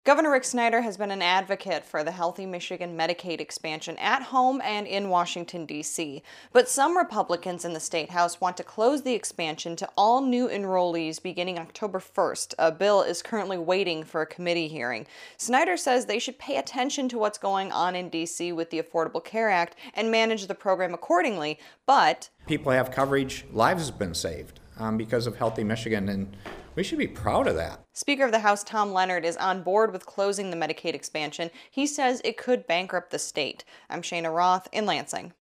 Governor Rick Snyder has been an advocate for the Healthy Michigan Medicaid expansion at home and in Washington, D.C. But some Republicans in the State House want to close the expansion to all new enrollees beginning October 1st. A bill is currently waiting for a committee hearing. Snyder says they should pay attention to what's going on in D.C. with the Affordable Care Act and manage the program accordingly, but people have coverage, lives have been saved because of Healthy Michigan, and we should be proud of that. Speaker of the House Tom Leonard is on board with closing the Medicaid expansion. He says it could bankrupt the state. I'm Shana Roth in Lansing.